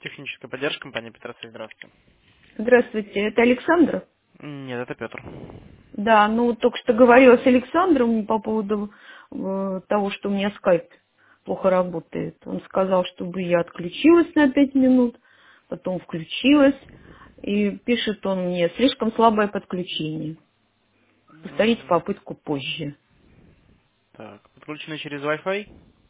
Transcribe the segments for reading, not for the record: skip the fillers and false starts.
Техническая поддержка, компания Петросвязь, здравствуйте. Здравствуйте, это Александр? Нет, это Петр. Да, ну вот только что говорила с Александром по поводу того, что у меня скайп плохо работает. Он сказал, чтобы я отключилась на 5 минут, потом включилась, и пишет он мне, слишком слабое подключение. Повторите попытку позже. Так, подключены через Wi-Fi?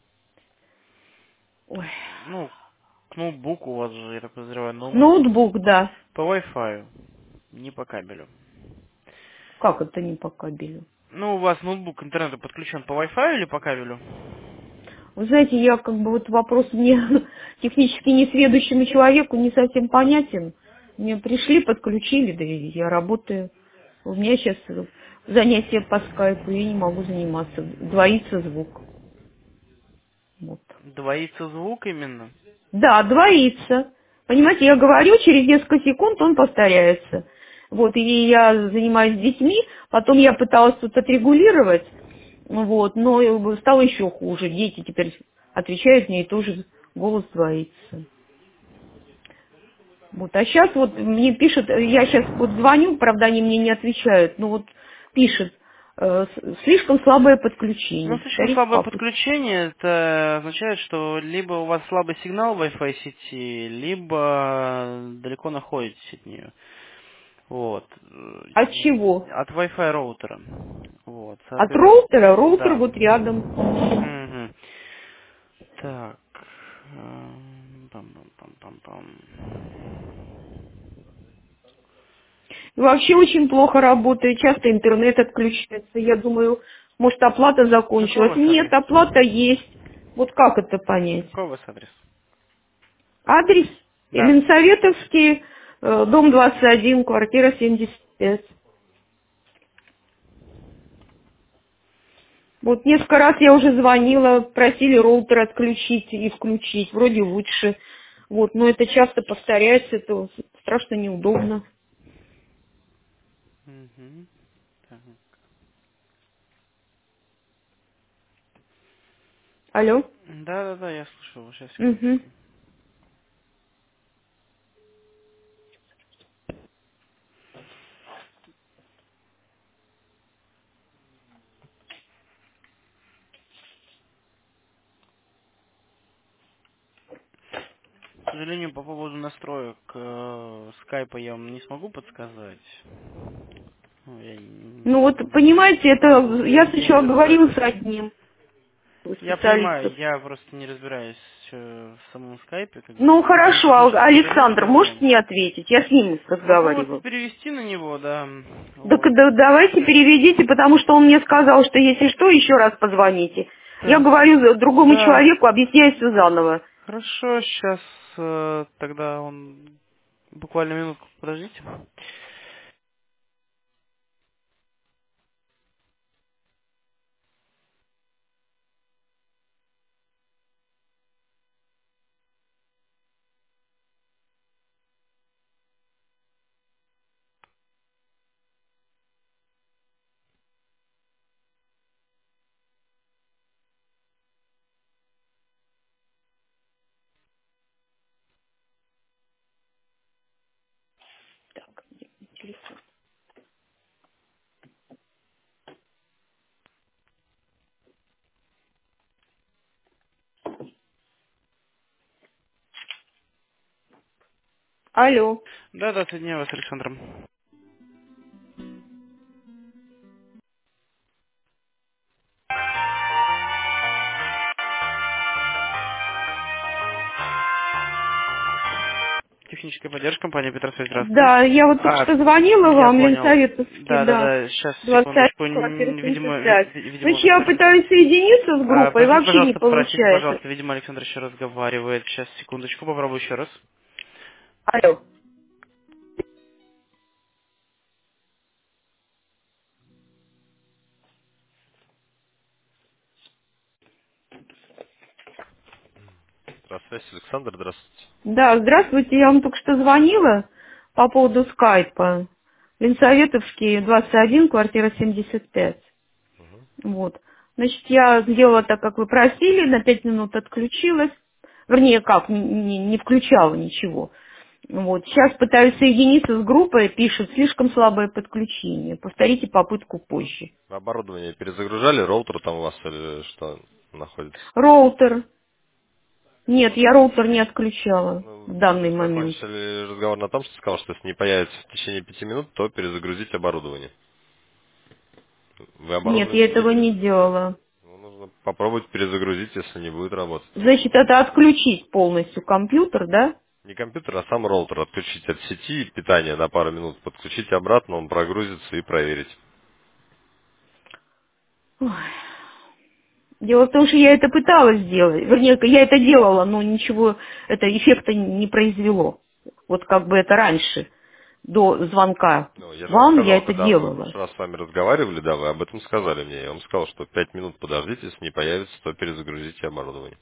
Ой. Ну, к ноутбуку у вас же, я так подозреваю, Ноутбук, да. по Wi-Fi, не по кабелю. Как это не по кабелю? Ну, у вас ноутбук к интернету подключен по Wi-Fi или по кабелю? Вы знаете, я как бы вот вопрос мне технически несведущему человеку не совсем понятен. Мне пришли, подключили, да и я работаю. У меня сейчас занятия по скайпу, я не могу заниматься. Двоится звук. Вот. Двоится звук именно? Да, двоится. Понимаете, я говорю, через несколько секунд он повторяется. Вот, и я занимаюсь с детьми, потом я пыталась тут отрегулировать, вот, но стало еще хуже. Дети теперь отвечают мне, и тоже голос двоится. Вот, а сейчас вот мне пишут, я сейчас вот звоню, правда, они мне не отвечают, но вот пишет, слишком слабое Ну, подключение. слишком Повторите слабое попытку. подключение, это означает, что либо у вас слабый сигнал Wi-Fi сети, либо далеко находитесь от нее. Вот. От чего? От Wi-Fi роутера. Вот, От соответственно, роутера? Роутер да. вот рядом. Мгм. Так. Пам-пам-пам-пам-пам. И вообще очень плохо работает, часто интернет отключается. Я думаю, может, оплата Какой у закончилась. вас Нет, адрес? оплата есть. Вот как это понять? Какой у вас адрес? Адрес Да. Ленсоветовский, дом 21, квартира 75. Вот несколько раз я уже звонила, просили роутер отключить и включить. Вроде лучше. Вот, но это часто повторяется, это страшно неудобно. Мгм. Так. Алло? Да, я слушаю. Сейчас, Угу. секундочку. К сожалению, по поводу настроек скайпа я вам не смогу подсказать. Ну, я Ну вот, понимаете, это я сначала не говорила с разбираюсь. одним Я понимаю, специалистом. я просто не разбираюсь в самом скайпе, как бы Ну не хорошо, технический специалист, Александр, может поэтому не ответить? Я с ним могу вас разговаривала. перевести на него, да. Так Вот. давайте переведите, потому что он мне сказал, что если что, еще раз позвоните. Я Так, говорю другому да, человеку, объясняю все заново. хорошо, сейчас тогда он буквально минутку, подождите. Так, телефон. Алло. Да, соединяю вас с Александром. Техническая поддержка, компания Петросвязь, здравствуйте. Да, я вот только А, что звонила я вам, понял. Ленсоветовский, да, Сейчас, 21, секундочку. квартира Видимо, 75. видимо, Значит, он я еще... пытаюсь соединиться с группой, вообще не Простите, получается. пожалуйста, видимо, Александр еще разговаривает. Сейчас, секундочку, попробую еще раз. Алло. Здравствуйте, Александр, здравствуйте. Да, здравствуйте, я вам только что звонила по поводу скайпа. Ленсоветовский, 21, квартира 75. Мгм. Вот. Значит, я сделала так, как вы просили, на 5 минут отключилась, Вернее, как, не включала ничего. Вот. Сейчас пытаюсь соединиться с группой, пишет, слишком слабое подключение. Повторите попытку позже. Оборудование перезагружали, роутер там у вас или что находится? Роутер. Нет, я роутер не отключала Ну, в вы данный же момент. закончили разговор на том, что сказал, что если не появится в течение 5 минут, то перезагрузить оборудование. Вы Нет, оборудование я этого видели? не делала. Ну, нужно попробовать перезагрузить, если не будет работать. Значит, это отключить полностью компьютер, да? Не компьютер, а сам роутер отключить от сети питания на пару минут, подключить обратно, он прогрузится и проверить. Ой. Дело в том, что я это пыталась сделать. Вернее, я это делала, но ничего, это эффекта не произвело. Вот как бы это раньше, до звонка Ну, я же вам вам я сказал, это когда мы в делала. прошлый раз с вами разговаривали, да, вы об этом сказали мне. Я вам сказал, что 5 минут подождите, если не появится, то перезагрузите оборудование.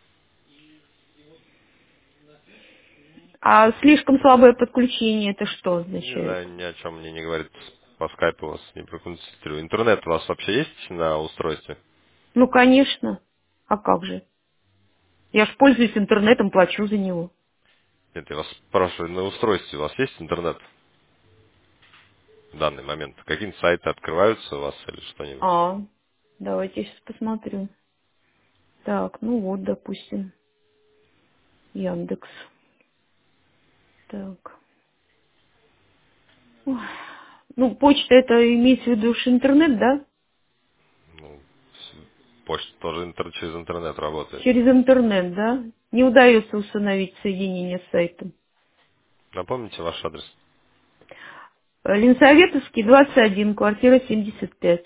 А слишком слабое подключение, это что Не означает? знаю, ни о чем мне не говорит, по скайпу вас не проконсультирую. Интернет у вас вообще есть на устройстве? Ну, конечно. А как же? Я ж пользуюсь интернетом, плачу за него. Нет, я вас спрашиваю, на устройстве у вас есть интернет в данный момент? Какие-нибудь сайты открываются у вас или что-нибудь? А, давайте я сейчас посмотрю. Так, ну вот, допустим, Яндекс. Так. Ой. Ну, почта это имеется в виду уж интернет, да? Ну, почта тоже через интернет работает. Через интернет, да? Не удается установить соединение с сайтом. Напомните ваш адрес. Ленсоветовский, 21, квартира 75.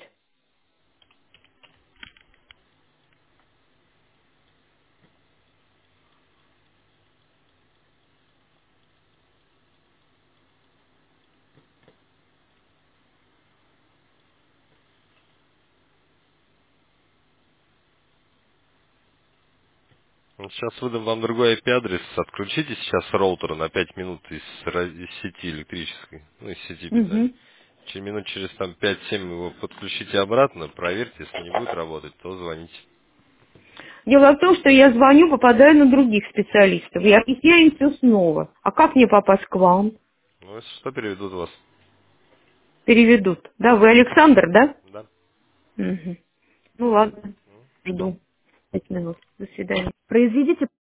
Сейчас выдам вам другой IP-адрес. Отключите сейчас роутер на 5 минут из сети электрической, ну, из сети питания. Угу. Через там 5-7 его подключите обратно, проверьте, если не будет работать, то звоните. Дело в том, что я звоню, попадаю на других специалистов. Я объясняю им все снова. А как мне попасть к вам? Ну, если что, переведут вас. Переведут. Да, вы Александр, да? Да. Угу. Ну ладно, жду. 5 минут. До свидания. Произведите